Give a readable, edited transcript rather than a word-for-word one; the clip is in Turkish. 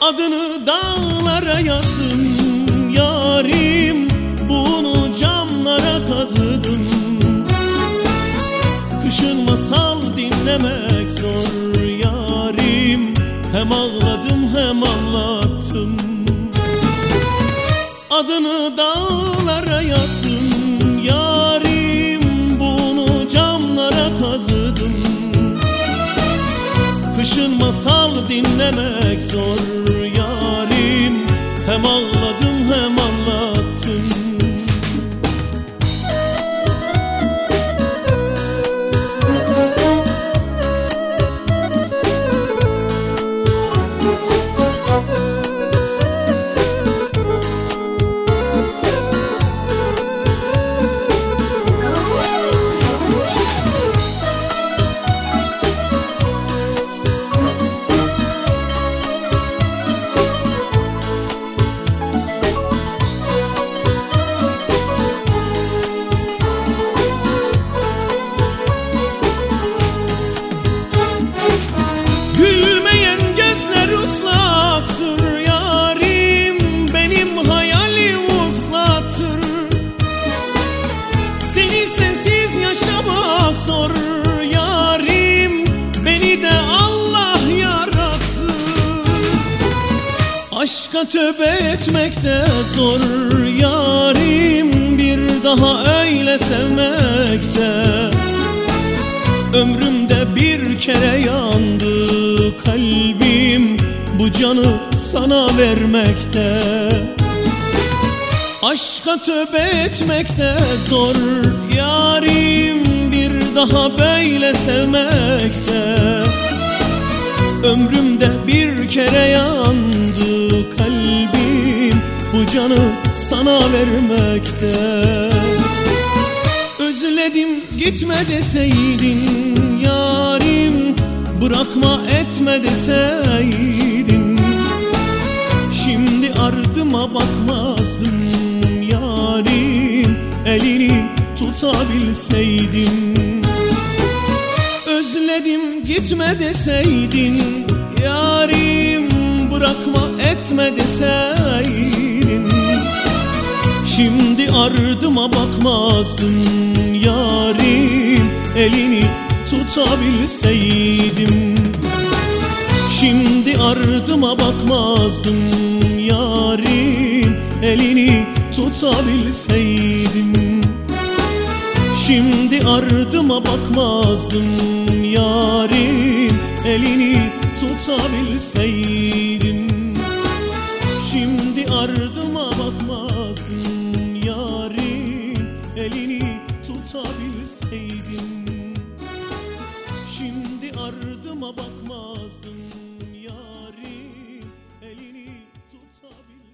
Adını dağlara yazdım yarim, bunu camlara kazıdım. Kışın masal dinlemek zor yarim, hem ağladım hem anlattım. Adını dağlara yazdım yarim, bunu camlara kazıdım. Kışın masal dinlemek zor yarim, hem ağladım hem anlattım. Gülmeyen gözler ıslaktır yarim, benim hayalim ıslaktır. Seni sensiz yaşamak zor yarim, beni de Allah yarattı. Aşka tövbe etmek de zor yarim, bir daha öyle sevmek de. Ömrümde bir kere yandı kalbim, bu canı sana vermekte. Aşka tövbe etmek de zor yarim, bir daha böyle sevmekte. Ömrümde bir kere yandı kalbim, bu canı sana vermekte. Özledim gitme deseydin yarim, bırakma etme deseydin. Şimdi ardıma bakmazdım yarim, elini tutabilseydim. Özledim gitme deseydin yarim, bırakma etme deseydin. Şimdi ardıma bakmazdım yarim, elini tutabilseydim. Şimdi ardıma bakmazdım yarim, elini tutabilseydim. Şimdi ardıma bakmazdım yarim, elini tutabilseydim. Şimdi ardıma bakmazdım yarim, elini tutabilseydim. Şimdi ardıma bakmazdım yarim, elini tutabilseydim.